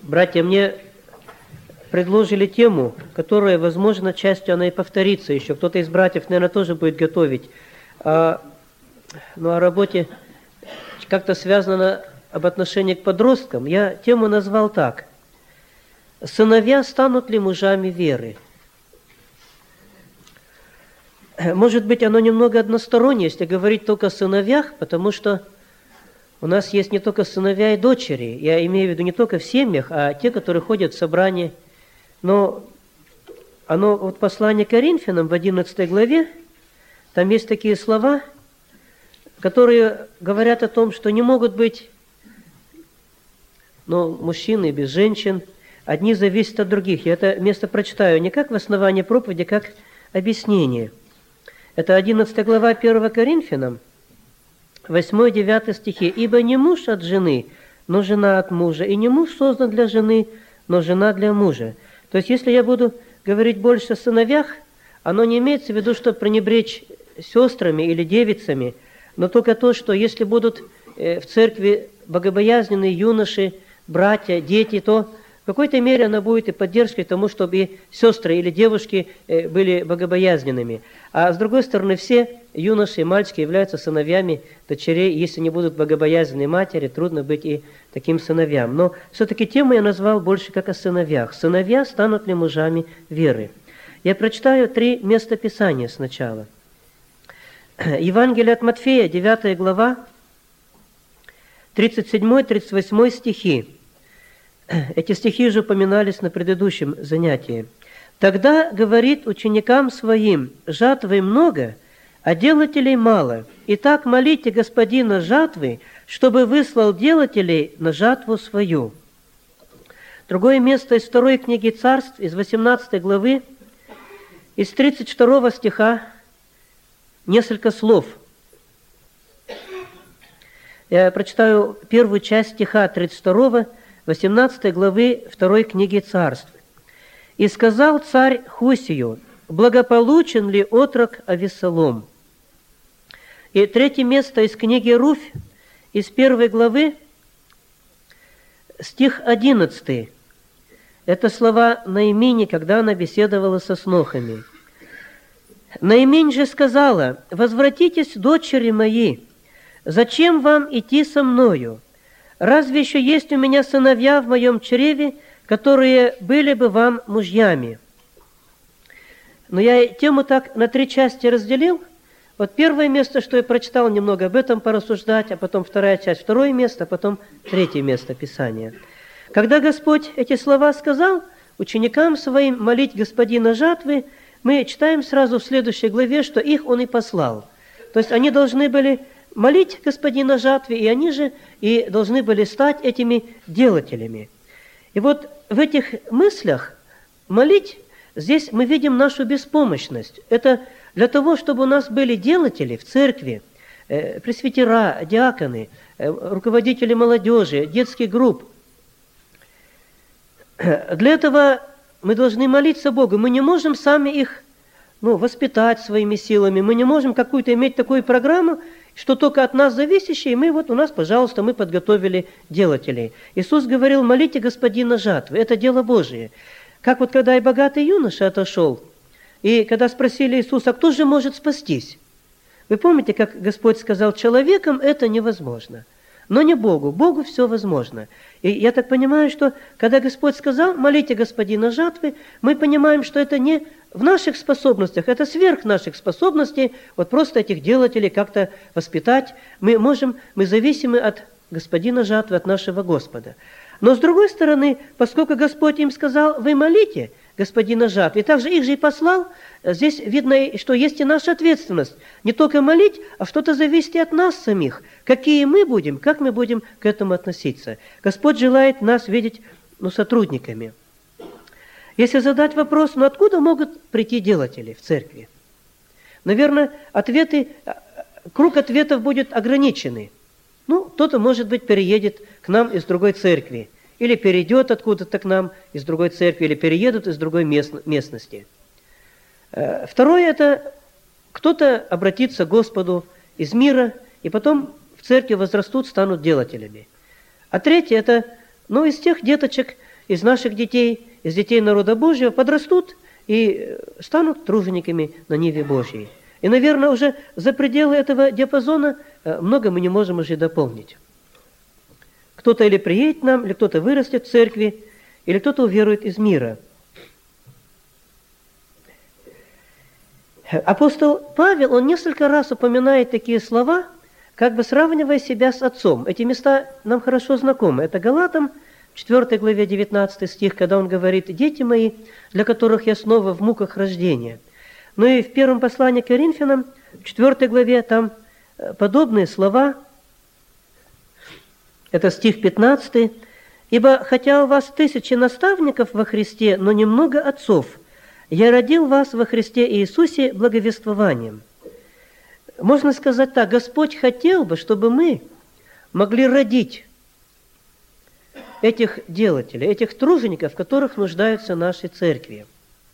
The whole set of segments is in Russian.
Братья, мне предложили тему, которая, возможно, частью она и повторится еще. Кто-то из братьев, наверное, тоже будет готовить. О работе как-то связано об отношении к подросткам. Я тему назвал так. «Сыновья станут ли мужами веры?» Может быть, оно немного одностороннее, если говорить только о сыновьях, потому что у нас есть не только сыновья и дочери. Я имею в виду не только в семьях, а те, которые ходят в собрание. Но оно, вот послание к Коринфянам в 11 главе, там есть такие слова, которые говорят о том, что не могут быть мужчины без женщин, одни зависят от других. Я это место прочитаю не как в основании проповеди, как объяснение. Это 11 глава 1 Коринфянам, 8-9 стихи. «Ибо не муж от жены, но жена от мужа, и не муж создан для жены, но жена для мужа». То есть, если я буду говорить больше о сыновьях, оно не имеется в виду, что пренебречь сестрами или девицами, но только то, что если будут в церкви богобоязненные юноши, братья, дети, то в какой-то мере она будет и поддержкой тому, чтобы и сестры или девушки были богобоязненными. А с другой стороны, все юноши и мальчики являются сыновьями дочерей. Если не будут богобоязненные матери, трудно быть и таким сыновьям. Но все-таки тему я назвал больше как о сыновьях. Сыновья станут ли мужами веры? Я прочитаю 3 места Писания сначала. Евангелие от Матфея, 9 глава, 37-38 стихи. Эти стихи уже упоминались на предыдущем занятии. «Тогда говорит ученикам своим: жатвы много, а делателей мало. Итак, молите Господина жатвы, чтобы выслал делателей на жатву свою». Другое место из 2 книги Царств, из 18 главы, из 32 стиха, несколько слов. Я прочитаю первую часть стиха 32 18 главы 2 книги Царств. «И сказал царь Хусию: благополучен ли отрок Авессалом?» И третье место из книги Руфь, из 1 главы, стих 11. Это слова Наимини, когда она беседовала со снохами. «Наиминь же сказала: возвратитесь, дочери мои, зачем вам идти со мною? Разве еще есть у меня сыновья в моем чреве, которые были бы вам мужьями?» Но я тему так на 3 части разделил. Вот первое место, что я прочитал, немного об этом порассуждать, а потом вторая часть, второе место, а потом третье место Писания. Когда Господь эти слова сказал ученикам своим молить Господина жатвы, мы читаем сразу в следующей главе, что их Он и послал. То есть они должны были молить Господина жатвы, и они же и должны были стать этими делателями. И вот в этих мыслях молить, здесь мы видим нашу беспомощность. Это для того, чтобы у нас были делатели в церкви, пресвитера, диаконы, руководители молодежи, детских групп. Для этого мы должны молиться Богу. Мы не можем сами их воспитать своими силами. Мы не можем какую-то иметь такую программу, что только от нас зависящее, и мы у нас, пожалуйста, мы подготовили делателей. Иисус говорил: молите Господина жатвы. Это дело Божие. Как вот когда и богатый юноша отошел, и когда спросили Иисуса: кто же может спастись? Вы помните, как Господь сказал: человеком это невозможно, но не Богу. Богу все возможно. И я так понимаю, что когда Господь сказал: молите Господина жатвы, мы понимаем, что это не в наших способностях, это сверх наших способностей, вот просто этих делателей как-то воспитать. Мы зависимы от Господина жатвы, от нашего Господа. Но с другой стороны, поскольку Господь им сказал: вы молите Господина жатвы, и также их же и послал, здесь видно, что есть и наша ответственность. Не только молить, а что-то зависит и от нас самих. Какие мы будем, как мы будем к этому относиться. Господь желает нас видеть сотрудниками. Если задать вопрос: откуда могут прийти делатели в церкви? Наверное, круг ответов будет ограниченный. Кто-то, может быть, переедет к нам из другой церкви, или перейдет откуда-то к нам из другой церкви, или переедут из другой местности. Второе – это кто-то обратится к Господу из мира, и потом в церкви возрастут, станут делателями. А третье – это из тех деточек, из наших детей, из детей народа Божьего подрастут и станут тружениками на ниве Божьей. И, наверное, уже за пределы этого диапазона много мы не можем уже дополнить. Кто-то или приедет к нам, или кто-то вырастет в церкви, или кто-то уверует из мира. Апостол Павел, он несколько раз упоминает такие слова, как бы сравнивая себя с отцом. Эти места нам хорошо знакомы. Это Галатам, 4 главе 19 стих, когда он говорит: «Дети мои, для которых я снова в муках рождения». Ну и в первом послании к Коринфянам, в 4 главе, там подобные слова. Это стих 15. «Ибо хотя у вас 1000 наставников во Христе, но немного отцов, я родил вас во Христе Иисусе благовествованием». Можно сказать так: Господь хотел бы, чтобы мы могли родить этих делателей, этих тружеников, в которых нуждаются наши церкви.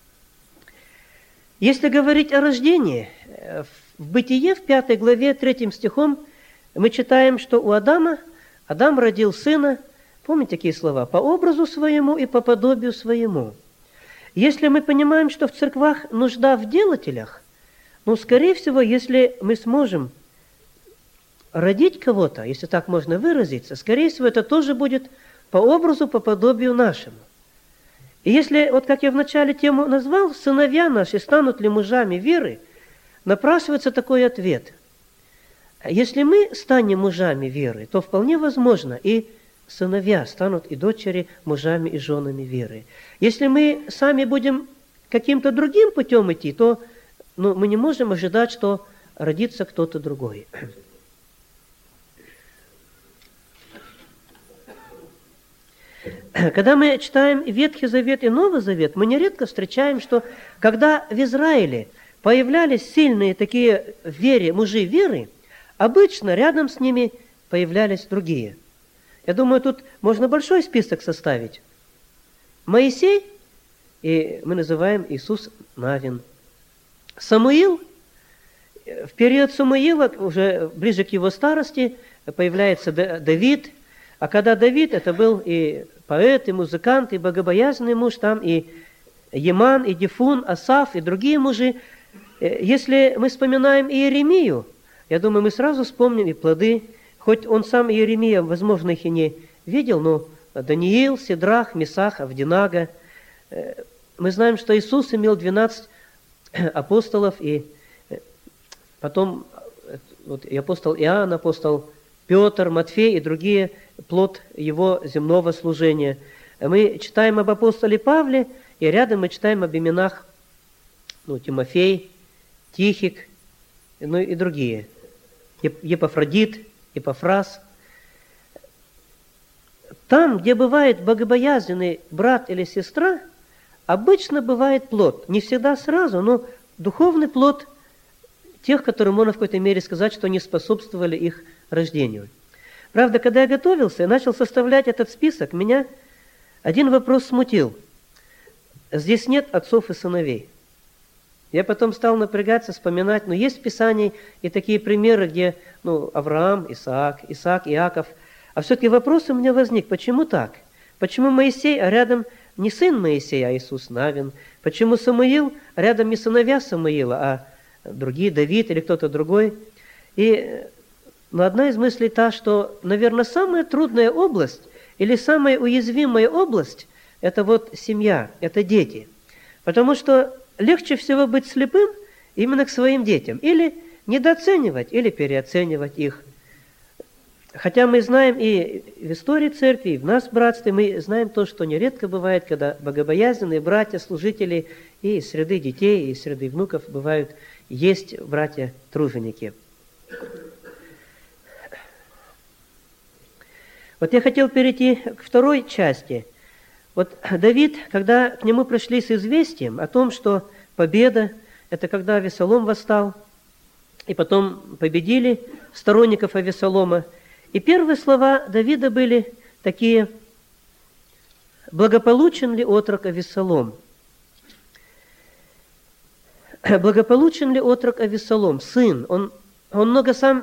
Если говорить о рождении, в Бытие, в 5 главе, 3 стихом, мы читаем, что у Адама Адам родил сына, помните такие слова, по образу своему и по подобию своему. Если мы понимаем, что в церквах нужда в делателях, скорее всего, если мы сможем родить кого-то, если так можно выразиться, скорее всего, это тоже будет по образу, по подобию нашему. И если, вот как я вначале тему назвал, сыновья наши станут ли мужами веры, напрашивается такой ответ. Если мы станем мужами веры, то вполне возможно и сыновья станут и дочери мужами и женами веры. Если мы сами будем каким-то другим путем идти, то мы не можем ожидать, что родится кто-то другой. Когда мы читаем Ветхий Завет и Новый Завет, мы нередко встречаем, что когда в Израиле появлялись сильные такие в вере, мужи веры, обычно рядом с ними появлялись другие. Я думаю, тут можно большой список составить. Моисей, и мы называем Иисус Навин. Самуил, в период Самуила, уже ближе к его старости, появляется Давид. А когда Давид, это был и поэт, и музыкант, и богобоязненный муж, там и Еман, и Дифун, Асаф, и другие мужи. Если мы вспоминаем Иеремию, я думаю, мы сразу вспомним и плоды. Хоть он сам, Иеремия, возможно, их и не видел, но Даниил, Сидрах, Месах, Авдинага. Мы знаем, что Иисус имел 12 апостолов, и потом и апостол Иоанн, апостол Петр, Матфей и другие, плод его земного служения. Мы читаем об апостоле Павле, и рядом мы читаем об именах Тимофей, Тихик, и другие. Епафродит, Епафрас. Там, где бывает богобоязненный брат или сестра, обычно бывает плод. Не всегда сразу, но духовный плод тех, которым можно в какой-то мере сказать, что не способствовали их рождению. Правда, когда я готовился и начал составлять этот список, меня один вопрос смутил. Здесь нет отцов и сыновей. Я потом стал напрягаться, вспоминать, есть в Писании и такие примеры, где Авраам, Исаак, Иаков. А все-таки вопрос у меня возник, почему так? Почему Моисей, а рядом не сын Моисея, а Иисус Навин? Почему Самуил, а рядом не сыновья Самуила, а другие, Давид или кто-то другой? Но одна из мыслей та, что, наверное, самая трудная область или самая уязвимая область – это семья, это дети. Потому что легче всего быть слепым именно к своим детям. Или недооценивать, или переоценивать их. Хотя мы знаем и в истории церкви, и в нас в братстве, мы знаем то, что нередко бывает, когда богобоязненные братья, служители и из среды детей, и из среды внуков бывают, есть братья-труженики. Я хотел перейти к второй части. Давид, когда к нему пришли с известием о том, что победа, это когда Авессалом восстал, и потом победили сторонников Авессалома, и первые слова Давида были такие: «Благополучен ли отрок Авессалом?» Благополучен ли отрок Авессалом, сын? Он много сам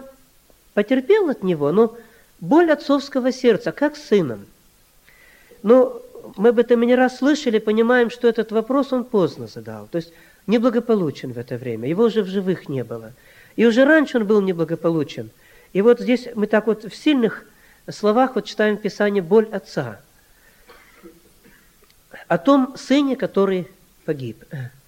потерпел от него, но боль отцовского сердца, как с сыном. мы об этом не раз слышали, понимаем, что этот вопрос он поздно задал. То есть неблагополучен в это время. Его уже в живых не было. И уже раньше он был неблагополучен. И вот здесь мы так вот в сильных словах вот читаем в Писании боль отца. О том сыне, который погиб.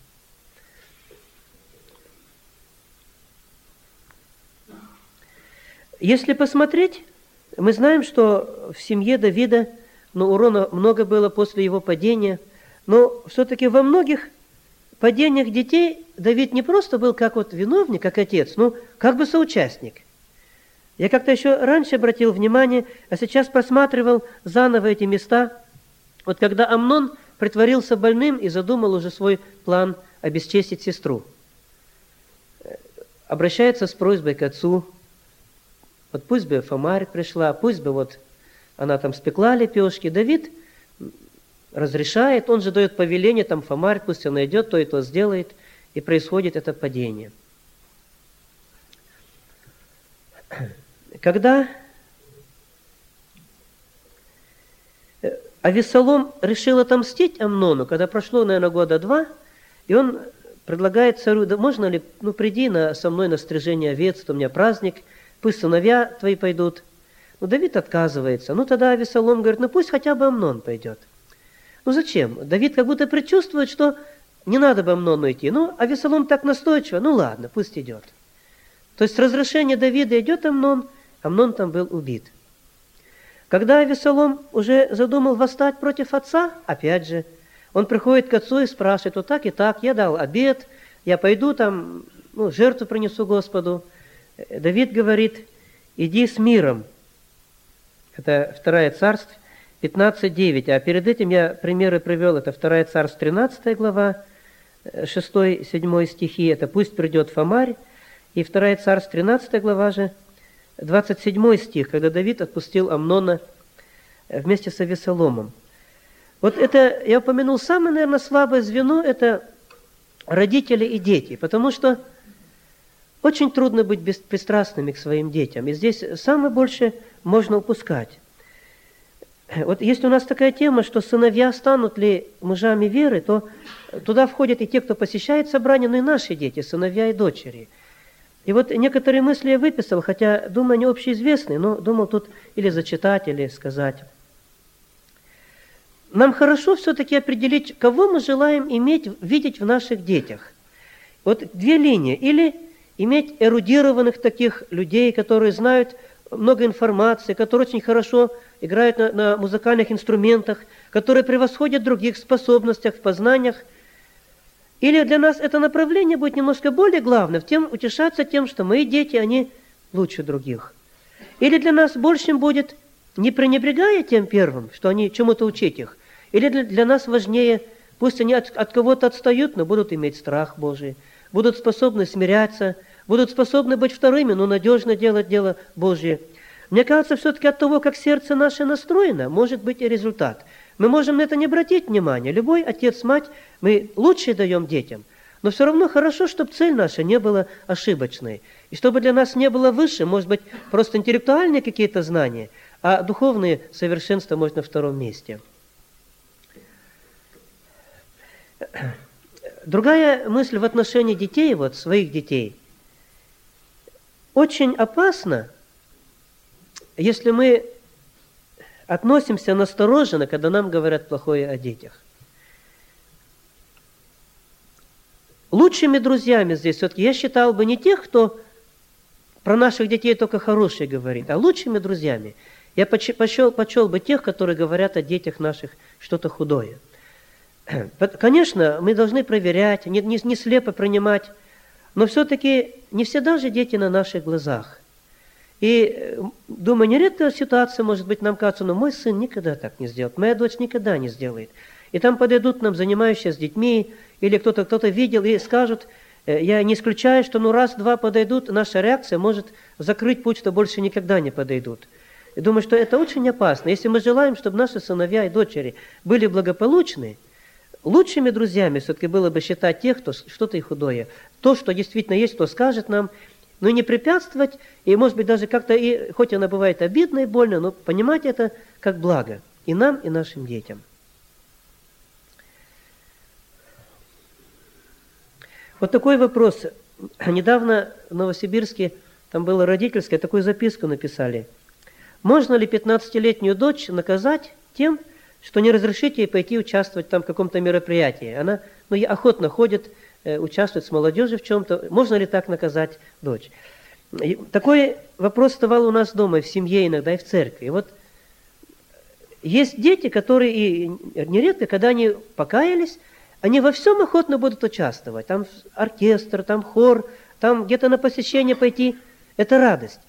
Если посмотреть, мы знаем, что в семье Давида урона много было после его падения, но все-таки во многих падениях детей Давид не просто был как вот виновник, как отец, но как бы соучастник. Я как-то еще раньше обратил внимание, а сейчас просматривал заново эти места. Вот когда Амнон притворился больным и задумал уже свой план обесчестить сестру. Обращается с просьбой к отцу. Вот пусть бы Фомарь пришла, пусть бы вот она там спекла лепешки. Давид разрешает, он же дает повеление, там Фомарь, пусть она идет, то и то сделает, и происходит это падение. Когда Авессалом решил отомстить Амнону, когда прошло, наверное, года 2, и он предлагает царю: да можно ли, приди со мной на стрижение овец, у меня праздник, пусть сыновья твои пойдут. Но Давид отказывается. Тогда Авессалом говорит: пусть хотя бы Амнон пойдет. Зачем? Давид как будто предчувствует, что не надо бы Амнону идти. Авессалом так настойчиво, ладно, пусть идет. То есть с разрешения Давида идет Амнон, Амнон там был убит. Когда Авессалом уже задумал восстать против отца, опять же, он приходит к отцу и спрашивает: вот так и так, я дал обет, я пойду там, жертву принесу Господу. Давид говорит: иди с миром. Это 2 Царств 15:9. А перед этим я примеры привел. Это 2 Царств 13 глава, 6-7 стихи. Это пусть придет Фомарь. И 2 Царств 13 глава же, 27 стих, когда Давид отпустил Амнона вместе с Авессаломом. Вот это, я упомянул, самое, наверное, слабое звено – это родители и дети, потому что очень трудно быть беспристрастными к своим детям, и здесь самое больше можно упускать. Вот если у нас такая тема, что сыновья станут ли мужами веры, то туда входят и те, кто посещает собрания, но и наши дети, сыновья и дочери. И вот некоторые мысли я выписал, хотя, думаю, они общеизвестные, но думал тут или зачитать, или сказать. Нам хорошо все-таки определить, кого мы желаем видеть в наших детях. Вот 2 линии. Или иметь эрудированных таких людей, которые знают много информации, которые очень хорошо играют на музыкальных инструментах, которые превосходят других в способностях, в познаниях. Или для нас это направление будет немножко более главным, утешаться тем, что мои дети, они лучше других. Или для нас большим будет, не пренебрегая тем первым, что они чему-то учить их, или для нас важнее, пусть они от кого-то отстают, но будут иметь страх Божий, будут способны смиряться, будут способны быть вторыми, но надежно делать дело Божье. Мне кажется, все-таки от того, как сердце наше настроено, может быть и результат. Мы можем на это не обратить внимания. Любой отец, мать, мы лучшее даем детям. Но все равно хорошо, чтобы цель наша не была ошибочной. И чтобы для нас не было выше, может быть, просто интеллектуальные какие-то знания, а духовные совершенства, может, на втором месте. Другая мысль в отношении детей, вот своих детей. Очень опасно, если мы относимся настороженно, когда нам говорят плохое о детях. Лучшими друзьями здесь все-таки я считал бы не тех, кто про наших детей только хорошее говорит, а лучшими друзьями я почел бы тех, которые говорят о детях наших что-то худое. Конечно, мы должны проверять, не слепо принимать, но все-таки не всегда же дети на наших глазах. И, думаю, нередкая ситуация, может быть, нам кажется, но мой сын никогда так не сделает, моя дочь никогда не сделает. И там подойдут нам занимающиеся с детьми, или кто-то видел и скажут, я не исключаю, что раз-два подойдут, наша реакция может закрыть путь, что больше никогда не подойдут. И думаю, что это очень опасно. Если мы желаем, чтобы наши сыновья и дочери были благополучны, лучшими друзьями все-таки было бы считать тех, кто что-то и худое. То, что действительно есть, кто скажет нам, но не препятствовать, и, может быть, даже как-то, и хоть она бывает обидна и больно, но понимать это как благо и нам, и нашим детям. Вот такой вопрос. Недавно в Новосибирске, там было родительское, такую записку написали. Можно ли 15-летнюю дочь наказать тем, что не разрешить ей пойти участвовать там в каком-то мероприятии? Она охотно ходит, участвует с молодежью в чем-то. Можно ли так наказать дочь? И такой вопрос вставал у нас дома, в семье иногда, и в церкви. И вот есть дети, которые и нередко, когда они покаялись, они во всем охотно будут участвовать. Там оркестр, там хор, там где-то на посещение пойти. Это радость.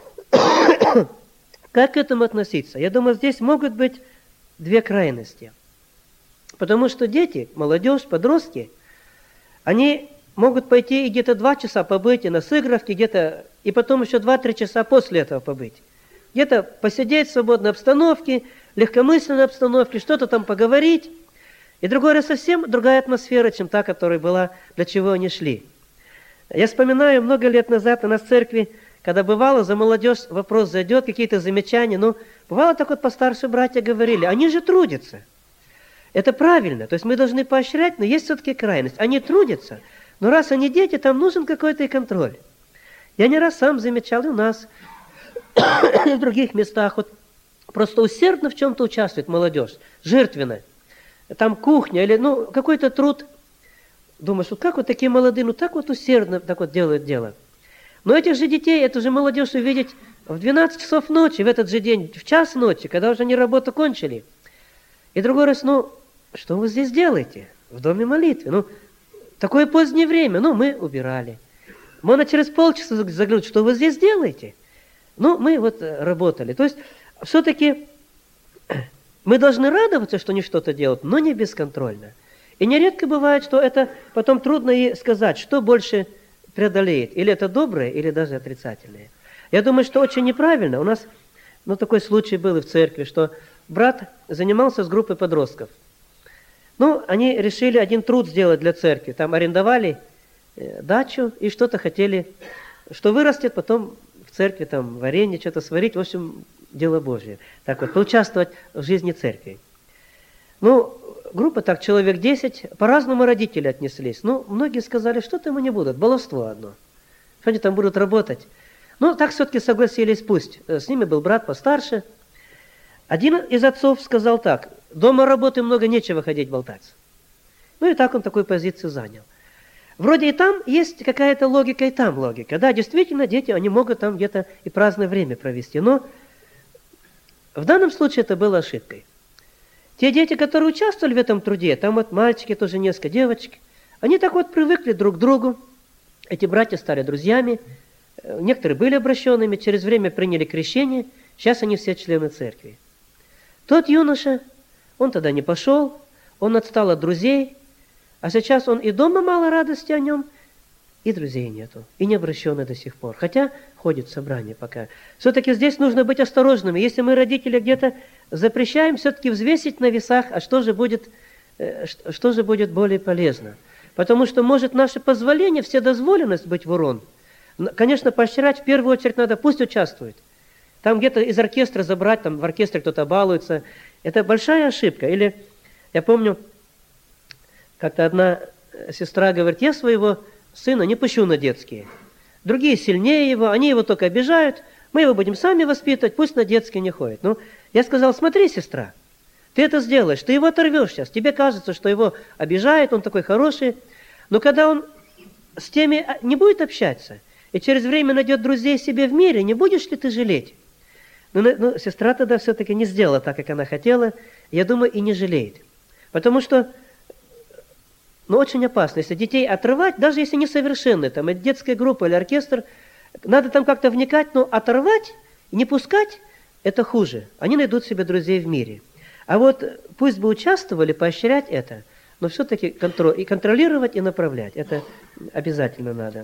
Как к этому относиться? Я думаю, здесь могут быть две крайности. Потому что дети, молодежь, подростки, они могут пойти и где-то 2 часа побыть и на сыгравке, где-то, и потом еще 2-3 часа после этого побыть. Где-то посидеть в свободной обстановке, легкомысленной обстановке, что-то там поговорить. И другой раз совсем другая атмосфера, чем та, которая была, для чего они шли. Я вспоминаю, много лет назад у нас в церкви, когда бывало, за молодежь вопрос зайдет, какие-то замечания, бывало так вот постарше братья говорили, они же трудятся. Это правильно, то есть мы должны поощрять, но есть все-таки крайность. Они трудятся, но раз они дети, там нужен какой-то и контроль. Я не раз сам замечал и у нас, и в других местах, вот просто усердно в чем-то участвует молодежь, жертвенно. Там кухня или какой-то труд. Думаешь, вот как вот такие молодые, так вот усердно так вот делают дело. Но этих же детей, эту же молодежь увидеть в 12 часов ночи, в этот же день, в час ночи, когда уже они работу кончили. И другой раз, что вы здесь делаете? В доме молитвы. Такое позднее время, мы убирали. Можно через полчаса заглянуть, что вы здесь делаете? Мы вот работали. То есть, все-таки мы должны радоваться, что они что-то делают, но не бесконтрольно. И нередко бывает, что это потом трудно и сказать, что больше преодолеет, или это доброе, или даже отрицательное. Я думаю, что очень неправильно. У нас такой случай был и в церкви, что брат занимался с группой подростков. Они решили один труд сделать для церкви. Там арендовали дачу и что-то хотели, что вырастет, потом в церкви там варенье, что-то сварить. В общем, дело Божье. Так вот, поучаствовать в жизни церкви. Группа так, человек 10, по-разному родители отнеслись. Многие сказали, что там они будут, баловство одно. Что они там будут работать? Так все-таки согласились, пусть. С ними был брат постарше. Один из отцов сказал так, дома работы много, нечего ходить болтаться. И так он такую позицию занял. Вроде и там есть какая-то логика, и там логика. Да, действительно, дети, они могут там где-то и праздное время провести. Но в данном случае это было ошибкой. Те дети, которые участвовали в этом труде, там вот мальчики, тоже несколько девочек, они так вот привыкли друг к другу. Эти братья стали друзьями, некоторые были обращенными, через время приняли крещение, сейчас они все члены церкви. Тот юноша, он тогда не пошел, он отстал от друзей, а сейчас он и дома мало радости о нем, и друзей нету, и не обращенный до сих пор, хотя ходит в собрание пока. Все-таки здесь нужно быть осторожными. Если мы, родители, где-то запрещаем, все-таки взвесить на весах, а что же будет более полезно. Потому что может наше позволение, вседозволенность быть в урон. Конечно, поощрять в первую очередь надо, пусть участвует. Там где-то из оркестра забрать, там в оркестре кто-то балуется. Это большая ошибка. Или, я помню, как-то одна сестра говорит, я своего сына не пущу на детские. Другие сильнее его, они его только обижают, мы его будем сами воспитывать, пусть на детские не ходит. Я сказал, смотри, сестра, ты это сделаешь, ты его оторвешь сейчас, тебе кажется, что его обижают, он такой хороший, но когда он с теми не будет общаться, и через время найдет друзей себе в мире, не будешь ли ты жалеть? Сестра тогда все-таки не сделала так, как она хотела, я думаю, и не жалеет. Потому что очень опасно, если детей отрывать, даже если несовершенные, там, это детская группа или оркестр, надо там как-то вникать, но оторвать и не пускать, это хуже. Они найдут себе друзей в мире. А вот пусть бы участвовали, поощрять это, но все-таки контролировать и направлять, это обязательно надо.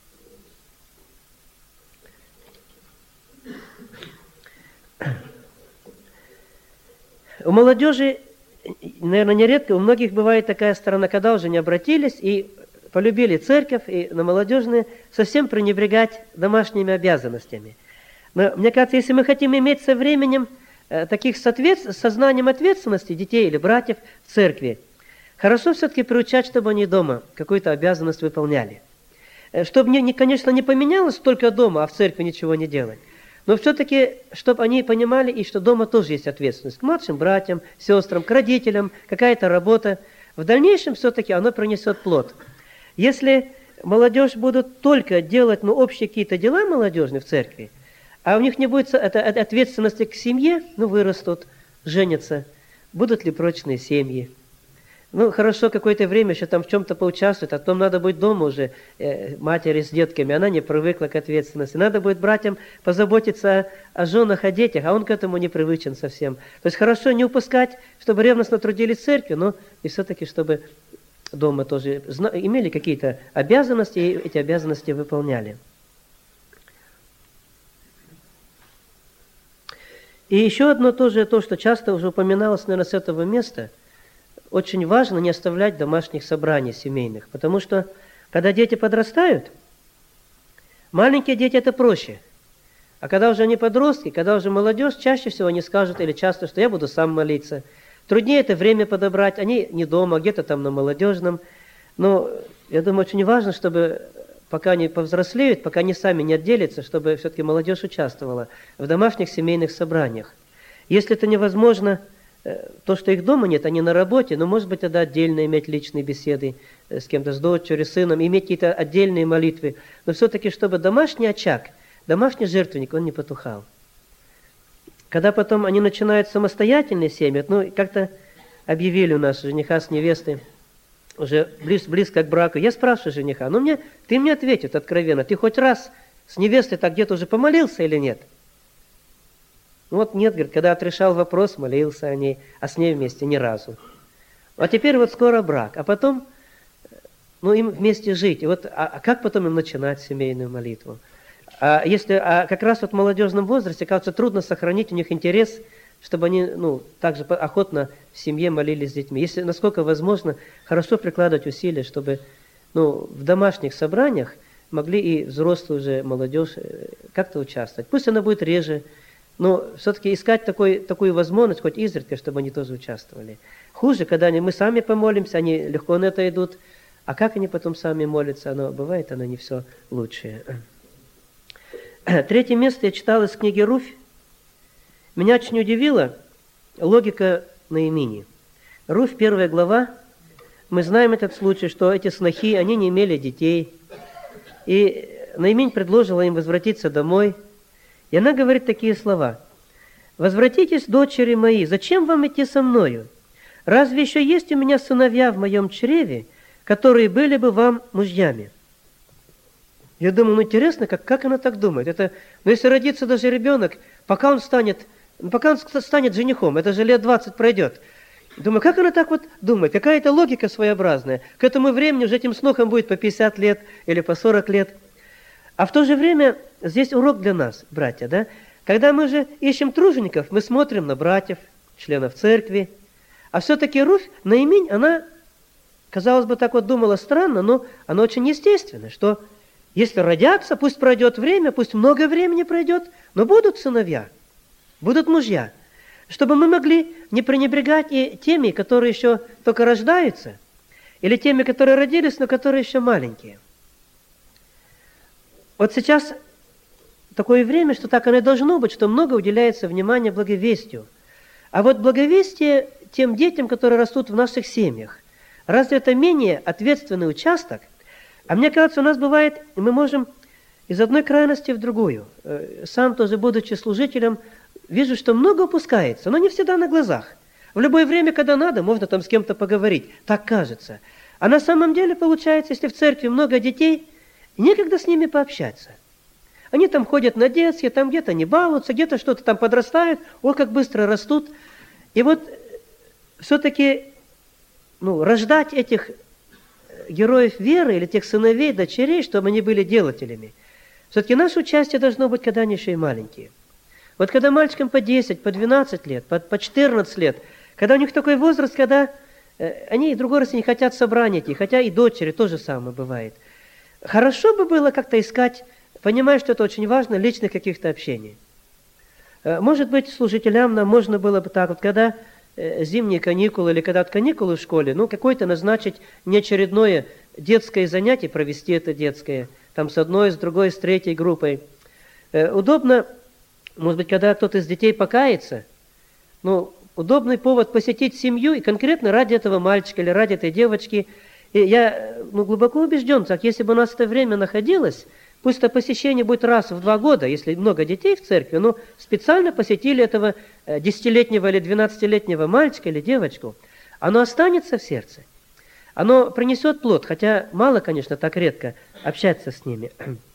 У молодежи, наверное, нередко, у многих бывает такая сторона, когда уже не обратились и полюбили церковь, и на молодежные совсем пренебрегать домашними обязанностями. Но мне кажется, если мы хотим иметь со временем таких сознанием ответственности детей или братьев в церкви, Хорошо все-таки приучать, чтобы они дома какую-то обязанность выполняли. Чтобы, конечно, не поменялось только дома, а в церкви ничего не делать. Но все-таки, чтобы они понимали, и что дома тоже есть ответственность. К младшим братьям, сестрам, к родителям, какая-то работа. В дальнейшем все-таки оно принесет плод. Если молодежь будут только делать общие какие-то дела молодежные в церкви, а у них не будет ответственности к семье, вырастут, женятся, будут ли прочные семьи. Хорошо, какое-то время еще там в чем-то поучаствует, а потом надо будет дома уже матери с детками, она не привыкла к ответственности. Надо будет братьям позаботиться о женах, о детях, а он к этому не привычен совсем. То есть хорошо не упускать, чтобы ревностно трудились в церкви, но и все-таки, чтобы дома тоже имели какие-то обязанности, и эти обязанности выполняли. И еще одно тоже, то, что часто уже упоминалось, наверное, с этого места – очень важно не оставлять домашних собраний семейных, потому что, когда дети подрастают, маленькие дети – это проще. А когда уже они подростки, когда уже молодежь, чаще всего они скажут или часто, что я буду сам молиться. Труднее это время подобрать, они не дома, где-то там на молодежном. Но я думаю, очень важно, чтобы пока они повзрослеют, пока они сами не отделятся, чтобы все-таки молодежь участвовала в домашних семейных собраниях. Если это невозможно, то, что их дома нет, они на работе, но, может быть, тогда отдельно иметь личные беседы с кем-то, с дочерью, сыном, иметь какие-то отдельные молитвы. Но все-таки, чтобы домашний очаг, домашний жертвенник, он не потухал. Когда потом они начинают самостоятельные семьи, как-то объявили у нас жениха с невестой, уже близко к браку. Я спрашиваю жениха, ты мне ответь откровенно, ты хоть раз с невестой так где-то уже помолился или нет? Нет, говорит, когда отрешал вопрос, молился о ней, а с ней вместе ни разу. А теперь скоро брак, а потом, им вместе жить. И как потом им начинать семейную молитву? Как раз в молодежном возрасте, кажется, трудно сохранить у них интерес, чтобы они, также охотно в семье молились с детьми. Если, насколько возможно, хорошо прикладывать усилия, чтобы, в домашних собраниях могли и взрослые уже молодежь как-то участвовать. Пусть она будет реже, но все-таки искать такую возможность, хоть изредка, чтобы они тоже участвовали. Хуже, когда мы сами помолимся, они легко на это идут, а как они потом сами молятся, бывает оно не все лучшее. Третье место я читал из книги Руфь. Меня очень удивила логика Наимини. Руфь, 1 глава, мы знаем этот случай, что эти снохи, они не имели детей, и Наиминь предложила им возвратиться домой. И она говорит такие слова. «Возвратитесь, дочери мои, зачем вам идти со мною? Разве еще есть у меня сыновья в моем чреве, которые были бы вам мужьями?» Я думаю, интересно, как она так думает. Если родится даже ребенок, пока он станет женихом, это же лет 20 пройдет. Думаю, как она так думает? Какая-то логика своеобразная. К этому времени уже этим снохам будет по 50 лет или по 40 лет. А в то же время здесь урок для нас, братья, да? Когда мы же ищем тружеников, мы смотрим на братьев, членов церкви. А все-таки Руфь, Наиминь, она, казалось бы, так думала странно, но она очень естественна, что если родятся, пусть пройдет время, пусть много времени пройдет, но будут сыновья, будут мужья. Чтобы мы могли не пренебрегать и теми, которые еще только рождаются, или теми, которые родились, но которые еще маленькие. Сейчас такое время, что так оно и должно быть, что много уделяется внимания благовестию. А благовестие тем детям, которые растут в наших семьях, разве это менее ответственный участок? А мне кажется, у нас бывает, мы можем из одной крайности в другую. Сам тоже, будучи служителем, вижу, что много упускается, но не всегда на глазах. В любое время, когда надо, можно там с кем-то поговорить. Так кажется. А на самом деле, получается, если в церкви много детей, некогда с ними пообщаться. Они там ходят на детские, там где-то не балуются, где-то что-то там подрастают, как быстро растут. И все-таки рождать этих героев веры или тех сыновей, дочерей, чтобы они были делателями. Все-таки наше участие должно быть, когда они еще и маленькие. Когда мальчикам по 10, по 12 лет, по 14 лет, когда у них такой возраст, когда они и другой раз не хотят собрания идти, хотя и дочери то же самое бывает. Хорошо бы было как-то искать, понимая, что это очень важно, личных каких-то общений. Может быть, служителям нам можно было бы так, когда зимние каникулы или когда каникулы в школе, ну, какое-то назначить неочередное детское занятие, провести это детское, там с одной, с другой, с третьей группой. Удобно, может быть, когда кто-то из детей покается, ну, удобный повод посетить семью, и конкретно ради этого мальчика или ради этой девочки. И я глубоко убежден, так если бы у нас это время находилось, пусть это посещение будет раз в 2 года, если много детей в церкви, но специально посетили этого 10-летнего или 12-летнего мальчика или девочку, оно останется в сердце. Оно принесет плод, хотя мало, конечно, так редко общаться с ними.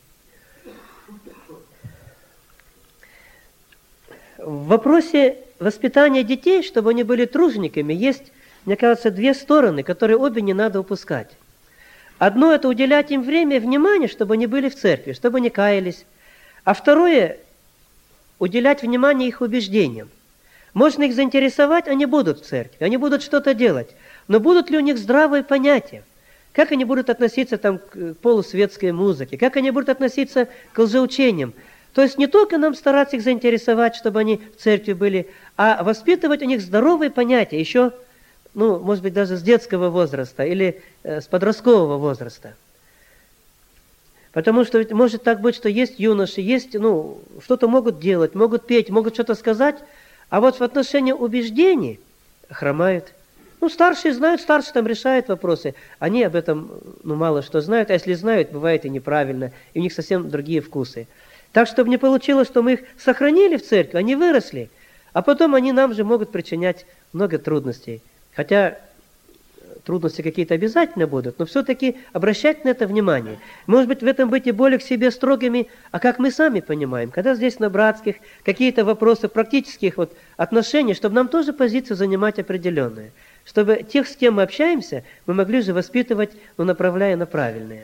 В вопросе воспитания детей, чтобы они были тружениками, есть, мне кажется, 2 стороны, которые обе не надо упускать. Одно – это уделять им время и внимание, чтобы они были в церкви, чтобы они каялись. А второе – уделять внимание их убеждениям. Можно их заинтересовать, они будут в церкви, они будут что-то делать. Но будут ли у них здравые понятия? Как они будут относиться там, к полусветской музыке? Как они будут относиться к лжеучениям? То есть не только нам стараться их заинтересовать, чтобы они в церкви были, а воспитывать у них здоровые понятия, еще, может быть, даже с детского возраста или с подросткового возраста. Потому что ведь может так быть, что есть юноши, есть, что-то могут делать, могут петь, могут что-то сказать, а вот в отношении убеждений хромают. Старшие знают, старшие там решают вопросы. Они об этом, мало что знают, а если знают, бывает и неправильно, и у них совсем другие вкусы. Так, чтобы не получилось, что мы их сохранили в церкви, они выросли, а потом они нам же могут причинять много трудностей. Хотя трудности какие-то обязательно будут, но все-таки обращать на это внимание. Может быть, в этом быть и более к себе строгими, а как мы сами понимаем, когда здесь на братских какие-то вопросы практических отношений, чтобы нам тоже позицию занимать определенную, чтобы тех, с кем мы общаемся, мы могли же воспитывать, направляя на правильное.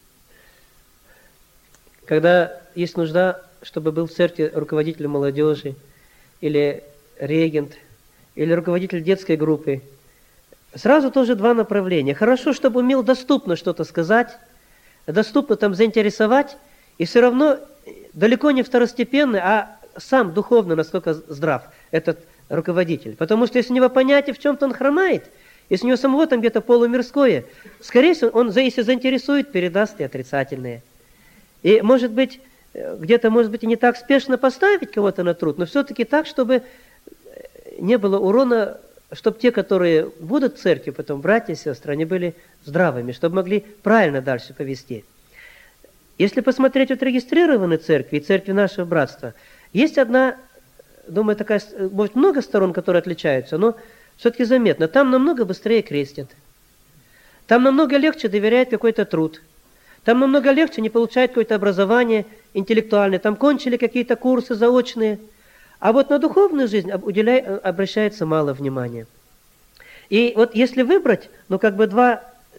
Когда есть нужда, чтобы был в церкви руководитель молодежи, или регент, или руководитель детской группы, сразу тоже 2 направления. Хорошо, чтобы умел доступно что-то сказать, доступно там заинтересовать, и все равно далеко не второстепенный, а сам духовно насколько здрав этот руководитель. Потому что если у него понятие, в чем-то он хромает, если у него самого там где-то полумирское, скорее всего, он, если заинтересует, передаст и отрицательное. И, может быть, где-то, и не так спешно поставить кого-то на труд, но все-таки так, чтобы не было урона, чтобы те, которые будут в церкви, потом братья и сестры, они были здравыми, чтобы могли правильно дальше повести. Если посмотреть регистрированные церкви и церкви нашего братства, есть одна, думаю, такая, может, много сторон, которые отличаются, но все-таки заметно. Там намного быстрее крестят. Там намного легче доверяют какой-то труд. Там намного легче не получают какое-то образование интеллектуальное. Там кончили какие-то курсы заочные. А вот на духовную жизнь обращается мало внимания. И вот если выбрать, 2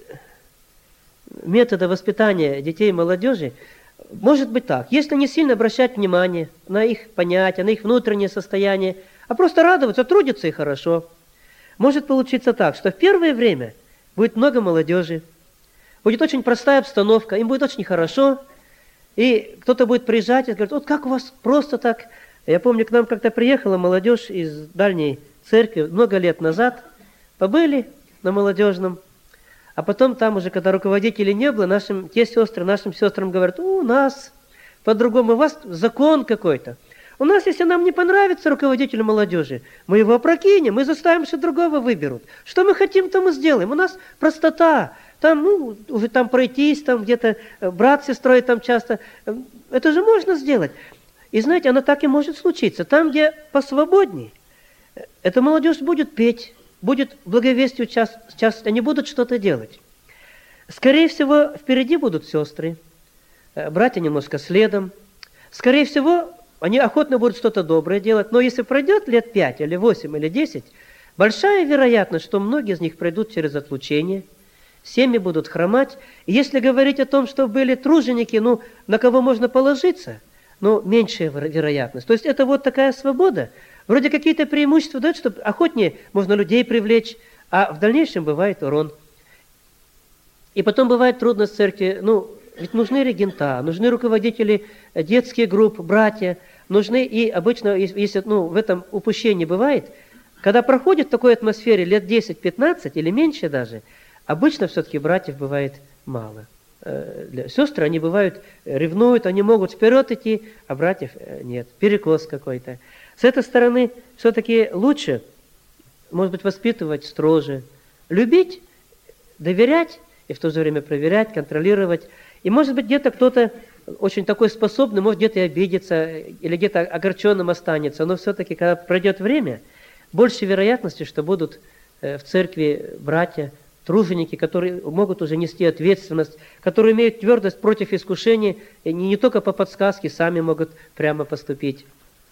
метода воспитания детей и молодежи, может быть так. Если не сильно обращать внимание на их понятия, на их внутреннее состояние, а просто радоваться, трудиться и хорошо, может получиться так, что в первое время будет много молодежи, будет очень простая обстановка, им будет очень хорошо, и кто-то будет приезжать и говорит, как у вас просто так. Я помню, к нам как-то приехала молодежь из дальней церкви много лет назад, побыли на молодежном, а потом там уже, когда руководителей не было, нашим сестрам говорят, у нас по-другому, у вас закон какой-то. У нас, если нам не понравится руководитель молодежи, мы его опрокинем, мы заставим, что другого выберут. Что мы хотим, то мы сделаем. У нас простота. Там, уже там пройтись, там где-то брат с сестрой там часто. Это же можно сделать. И знаете, оно так и может случиться. Там, где посвободней, эта молодежь будет петь, будет благовестию участвовать, они будут что-то делать. Скорее всего, впереди будут сестры, братья немножко следом. Скорее всего, они охотно будут что-то доброе делать, но если пройдет лет 5 или 8 или 10, большая вероятность, что многие из них пройдут через отлучение, семьи будут хромать. И если говорить о том, что были труженики, на кого можно положиться, меньшая вероятность. То есть это вот такая свобода. Вроде какие-то преимущества дают, чтобы охотнее можно людей привлечь, а в дальнейшем бывает урон. И потом бывает трудность в церкви. Ведь нужны регента, нужны руководители детских групп, братья, нужны, и обычно, если в этом упущении бывает, Когда проходит в такой атмосфере лет 10-15 или меньше даже, обычно все-таки братьев бывает мало. Сестры, они бывают, ревнуют, они могут вперед идти, а братьев нет. Перекос какой-то. С этой стороны все-таки лучше, может быть, воспитывать строже, любить, доверять и в то же время проверять, контролировать. И, может быть, где-то кто-то очень такой способный, может где-то и обидеться, или где-то огорченным останется. Но все-таки, когда пройдет время, больше вероятности, что будут в церкви братья, труженики, которые могут уже нести ответственность, которые имеют твердость против искушений, и не только по подсказке, сами могут прямо поступить.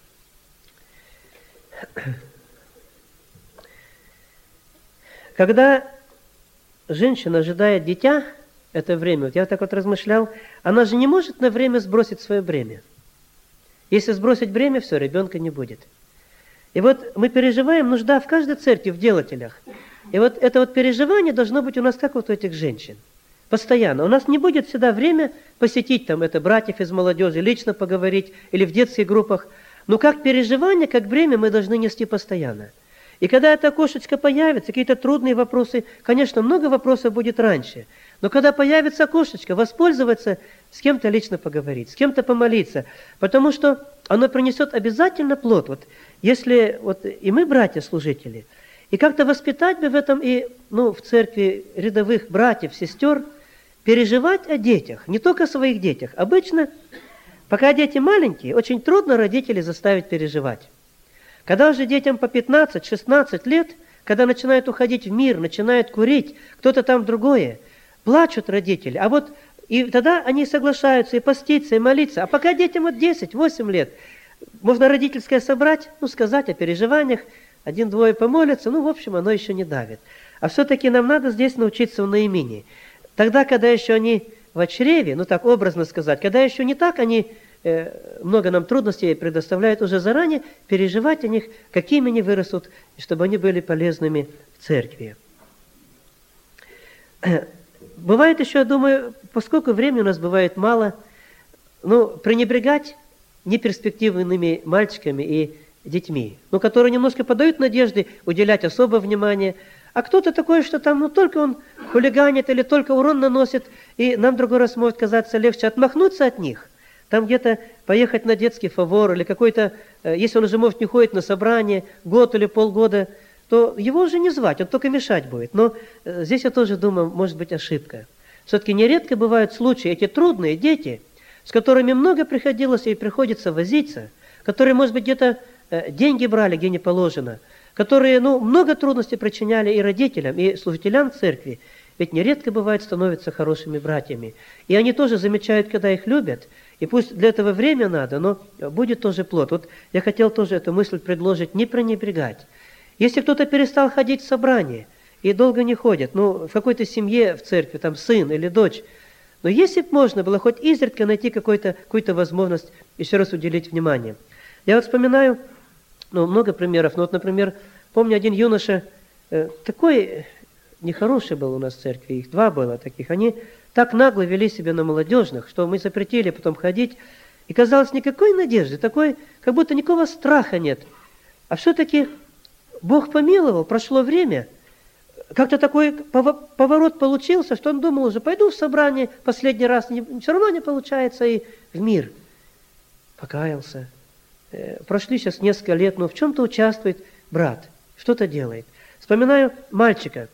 Когда женщина ожидает дитя, это время, вот я так вот размышлял, она же не может на время сбросить свое бремя. Если сбросить бремя, все, ребенка не будет. И вот мы переживаем нужда в каждой церкви, в делателях. И вот это вот переживание должно быть у нас как вот у этих женщин. Постоянно. У нас не будет всегда время посетить там это братьев из молодежи, лично поговорить или в детских группах. Но как переживание, как бремя мы должны нести постоянно. И когда это окошечко появится, какие-то трудные вопросы, конечно, много вопросов будет раньше. Но когда появится окошечко, воспользоваться, с кем-то лично поговорить, с кем-то помолиться. Потому что оно принесет обязательно плод. Вот если вот и мы, братья-служители, и как-то воспитать бы в этом и в церкви рядовых братьев, сестер, переживать о детях, не только о своих детях. Обычно, пока дети маленькие, очень трудно родителей заставить переживать. Когда уже детям по 15-16 лет, когда начинают уходить в мир, начинают курить, кто-то там другое, плачут родители. А вот и тогда они соглашаются и поститься, и молиться. А пока детям вот 10-8 лет, можно родительское собрать, сказать о переживаниях, один-двое помолятся, в общем, оно еще не давит. А все-таки нам надо здесь научиться в наимении. Тогда, когда еще они в чреве, так образно сказать, когда еще не так, они много нам трудностей предоставляют уже заранее, переживать о них, какими они вырастут, чтобы они были полезными в церкви. Бывает еще, я думаю, поскольку времени у нас бывает мало, пренебрегать неперспективными мальчиками и детьми, которые немножко подают надежды, уделять особое внимание, а кто-то такой, что там, только он хулиганит или только урон наносит, и нам другой раз может казаться легче отмахнуться от них, там где-то поехать на детский фавор или какой-то, если он уже, может, не ходит на собрание год или полгода, то его уже не звать, он только мешать будет. Но здесь я тоже думаю, может быть ошибка. Все-таки нередко бывают случаи, эти трудные дети, с которыми много приходилось и приходится возиться, которые, может быть, где-то деньги брали, где не положено, которые, много трудностей причиняли и родителям, и служителям церкви, ведь нередко бывает становятся хорошими братьями. И они тоже замечают, когда их любят, и пусть для этого время надо, но будет тоже плод. Вот я хотел тоже эту мысль предложить, не пренебрегать. Если кто-то перестал ходить в собрание и долго не ходит, в какой-то семье в церкви, там сын или дочь, но если бы можно было хоть изредка найти какую-то возможность еще раз уделить внимание. Я вот вспоминаю, много примеров, например, помню один юноша, такой нехороший был у нас в церкви, их 2 было таких, они так нагло вели себя на молодежных, что мы запретили потом ходить, и казалось, никакой надежды, такой, как будто никакого страха нет. А все-таки Бог помиловал, прошло время, как-то такой поворот получился, что он думал уже, пойду в собрание последний раз, все равно не получается, и в мир. Покаялся. Прошли сейчас несколько лет, но в чем-то участвует брат, что-то делает. Вспоминаю мальчика,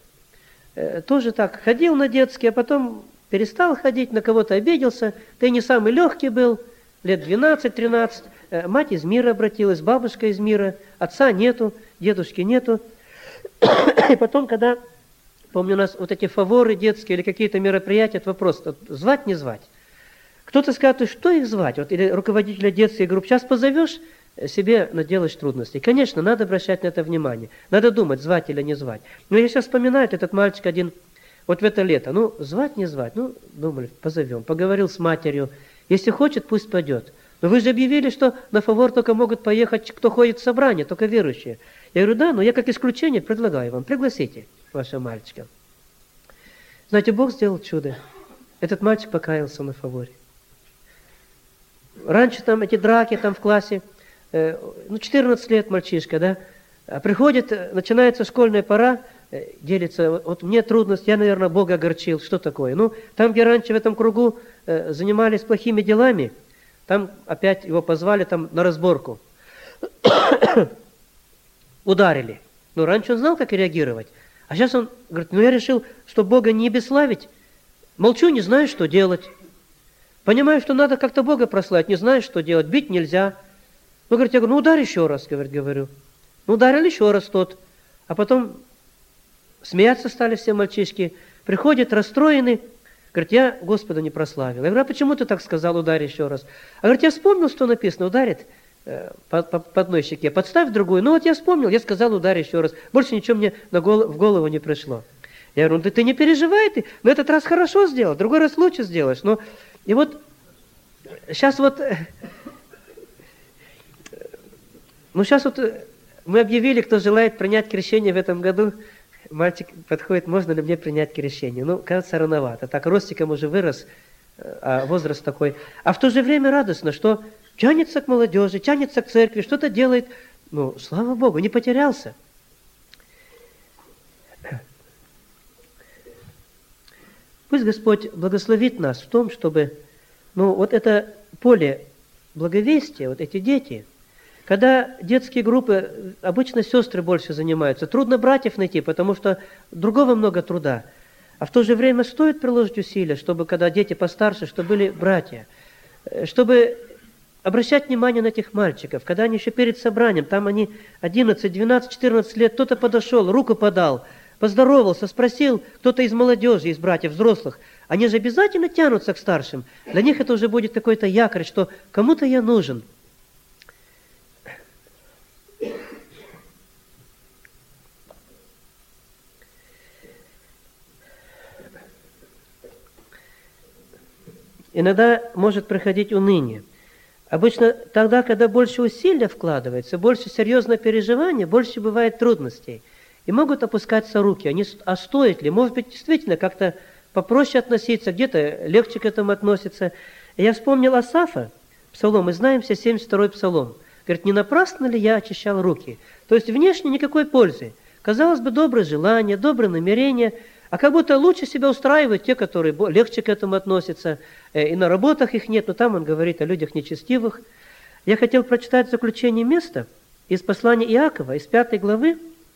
тоже так, ходил на детский, а потом перестал ходить, на кого-то обиделся, да и не самый легкий был, лет 12-13, мать из мира обратилась, бабушка из мира, отца нету, дедушки нету. И потом, когда, помню, у нас вот эти фаворы детские или какие-то мероприятия, это вопрос, звать, не звать. Кто-то скажет, что их звать? Вот, или руководителя детской группы, сейчас позовешь, себе наделаешь трудностей. Конечно, надо обращать на это внимание. Надо думать, звать или не звать. Но я сейчас вспоминаю, этот мальчик один, вот в это лето, звать, не звать, думали, позовем. Поговорил с матерью, если хочет, пусть пойдет. Но вы же объявили, что на фавор только могут поехать, кто ходит в собрание, только верующие. Я говорю, да, но я как исключение предлагаю вам, пригласите вашего мальчика. Знаете, Бог сделал чудо. Этот мальчик покаялся на фаворе. Раньше там эти драки там в классе, 14 лет мальчишка, да, Приходит, начинается школьная пора, делится, вот мне трудность, я, наверное, Бога огорчил, что такое? Ну, там, где раньше в этом кругу занимались плохими делами, там опять его позвали там на разборку. Ударили. Ну, раньше он знал, как реагировать. А сейчас он говорит, ну, я решил, что Бога не бесславить. Молчу, не знаю, что делать. Понимаю, что надо как-то Бога прославить, не знаю, что делать, бить нельзя. Ну, говорит, я говорю, ну, ударь еще раз, говорю. Ну, ударил еще раз тот. А потом смеяться стали все мальчишки. Приходит расстроенный, говорит, я Господа не прославил. Я говорю, а почему ты так сказал, ударь еще раз? А говорит, я вспомнил, что написано, ударит по одной щеке, подставь другую. Ну, вот я вспомнил, я сказал, ударь еще раз. Больше ничего мне в голову не пришло. Я говорю, ну, ты не переживай, ты на этот раз хорошо сделал, другой раз лучше сделаешь. Ну, и вот сейчас вот... Ну, сейчас вот мы объявили, кто желает принять крещение в этом году. Мальчик подходит, можно ли мне принять крещение? Ну, кажется, рановато. Так, ростиком уже вырос, а возраст такой. А в то же время радостно, что тянется к молодежи, тянется к церкви, что-то делает. Ну, слава Богу, не потерялся. Пусть Господь благословит нас в том, чтобы, ну, вот это поле благовестия, вот эти дети, когда детские группы, обычно сестры больше занимаются, трудно братьев найти, потому что другого много труда. А в то же время стоит приложить усилия, чтобы, когда дети постарше, чтобы были братья, чтобы обращать внимание на этих мальчиков, когда они еще перед собранием, там они 11, 12, 14 лет, кто-то подошел, руку подал, поздоровался, спросил, кто-то из молодежи, из братьев, взрослых, они же обязательно тянутся к старшим. Для них это уже будет какой-то якорь, что кому-то я нужен. Иногда может приходить уныние. Обычно тогда, когда больше усилия вкладывается, больше серьезное переживание, больше бывает трудностей. И могут опускаться руки. А стоит ли? Может быть, действительно как-то попроще относиться, где-то легче к этому относиться. И я вспомнил Асафа, псалом, мы знаем все 72-й псалом. Говорит, не напрасно ли я очищал руки? То есть внешне никакой пользы. Казалось бы, доброе желание, доброе намерение, а как будто лучше себя устраивают те, которые легче к этому относятся, и на работах их нет, но там он говорит о людях нечестивых. Я хотел прочитать в заключение место из послания Иакова, из 5 главы,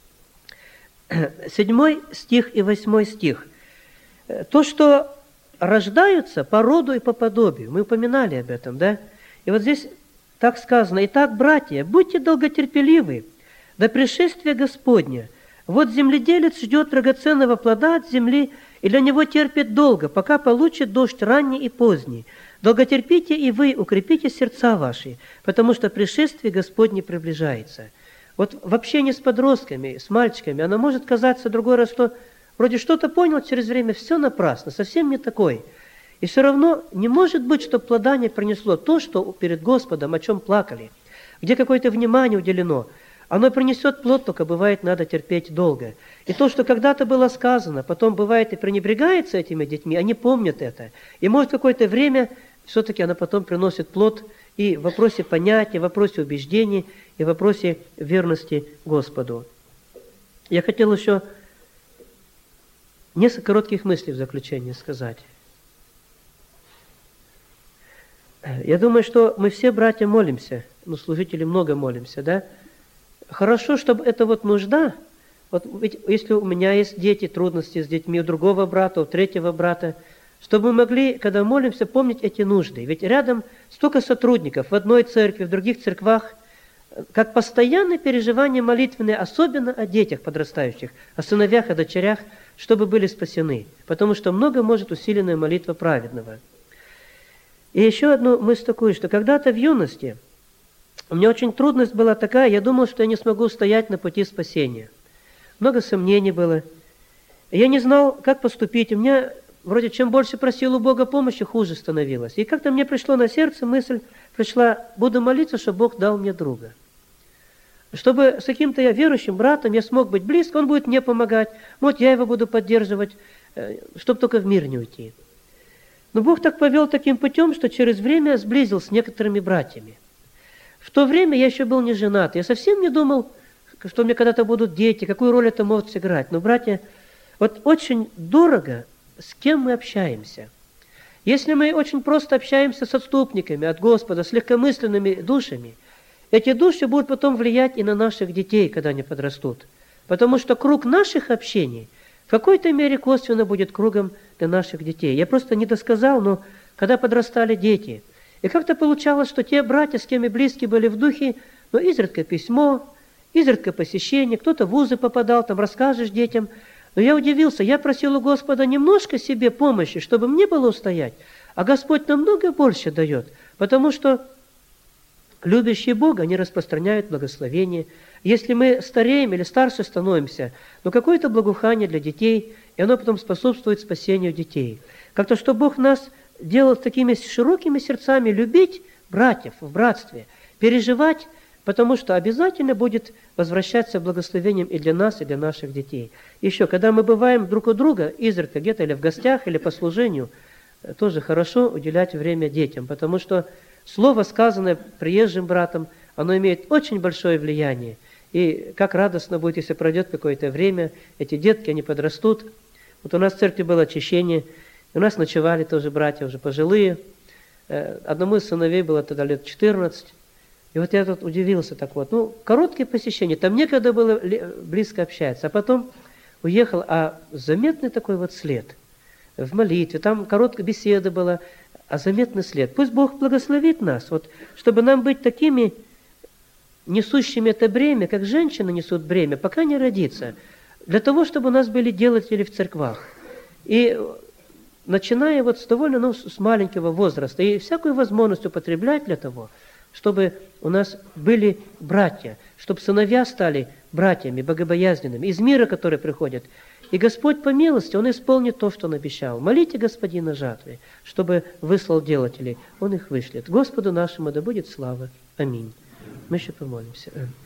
7 стих и 8 стих. То, что рождаются по роду и по подобию, мы упоминали об этом, да? И вот здесь так сказано, «Итак, братья, будьте долготерпеливы до пришествия Господня. Вот земледелец ждет драгоценного плода от земли, и для него терпит долго, пока получит дождь ранний и поздний. Долготерпите и вы, укрепите сердца ваши, потому что пришествие Господне приближается». Вот в общении с подростками, с мальчиками, оно может казаться другой раз, что вроде что-то понял, через время все напрасно, совсем не такой. И все равно не может быть, чтобы плода не принесло то, что перед Господом, о чем плакали, где какое-то внимание уделено. Оно принесет плод, только бывает, надо терпеть долго. И то, что когда-то было сказано, потом бывает и пренебрегается этими детьми, они помнят это. И может какое-то время все-таки оно потом приносит плод и в вопросе понятия, в вопросе убеждений, и в вопросе верности Господу. Я хотел еще несколько коротких мыслей в заключение сказать. Я думаю, что мы все, братья, молимся, служители много молимся, да? Хорошо, чтобы эта вот нужда, вот ведь если у меня есть дети, трудности с детьми, у другого брата, у третьего брата, чтобы мы могли, когда молимся, помнить эти нужды. Ведь рядом столько сотрудников в одной церкви, в других церквах, как постоянное переживание молитвенное, особенно о детях подрастающих, о сыновьях, о дочерях, чтобы были спасены. Потому что много может усиленная молитва праведного. И еще одну мысль такую, что когда-то в юности у меня очень трудность была такая, я думал, что я не смогу стоять на пути спасения. Много сомнений было. Я не знал, как поступить. У меня вроде чем больше просил у Бога помощи, хуже становилось. И как-то мне пришло на сердце мысль, буду молиться, чтобы Бог дал мне друга. Чтобы с каким-то я верующим братом я смог быть близко, он будет мне помогать, вот я его буду поддерживать, чтобы только в мир не уйти. Но Бог так повел таким путем, что через время сблизил с некоторыми братьями. В то время я еще был не женат, я совсем не думал, что у меня когда-то будут дети, какую роль это может сыграть. Но, братья, вот очень дорого, с кем мы общаемся. Если мы очень просто общаемся с отступниками от Господа, с легкомысленными душами, эти души будут потом влиять и на наших детей, когда они подрастут. Потому что круг наших общений в какой-то мере косвенно будет кругом для наших детей. Я просто не досказал, но когда подрастали дети, и как-то получалось, что те братья, с кем мы близки были в духе, но изредка письмо, изредка посещение, кто-то в вузы попадал, там расскажешь детям. Но я удивился, я просил у Господа немножко себе помощи, чтобы мне было устоять, а Господь намного больше дает, потому что любящие Бога, они распространяют благословение. Если мы стареем или старше становимся, но какое-то благоухание для детей, и оно потом способствует спасению детей. Как-то, что Бог нас делал такими широкими сердцами, любить братьев в братстве, переживать, потому что обязательно будет возвращаться благословением и для нас, и для наших детей. Еще, когда мы бываем друг у друга, изредка где-то или в гостях, или по служению, тоже хорошо уделять время детям, потому что слово, сказанное приезжим братом, оно имеет очень большое влияние. И как радостно будет, если пройдет какое-то время, эти детки, они подрастут. Вот у нас в церкви было очищение, у нас ночевали тоже братья уже пожилые. Одному из сыновей было тогда лет 14. И вот я тут удивился так вот. Короткие посещения, там некогда было близко общаться. А потом уехал, а заметный такой вот след в молитве. Там короткая беседа была, а заметный след. Пусть Бог благословит нас, вот, чтобы нам быть такими несущими это бремя, как женщины несут бремя, пока не родится, для того, чтобы у нас были делатели в церквах. И начиная вот с довольно, с маленького возраста, и всякую возможность употреблять для того, чтобы у нас были братья, чтобы сыновья стали братьями, богобоязненными, из мира, который приходит. И Господь по милости, Он исполнит то, что Он обещал. Молите Господина жатвы, чтобы выслал делателей, Он их вышлет. Господу нашему да будет слава. Аминь. Мы еще помолимся.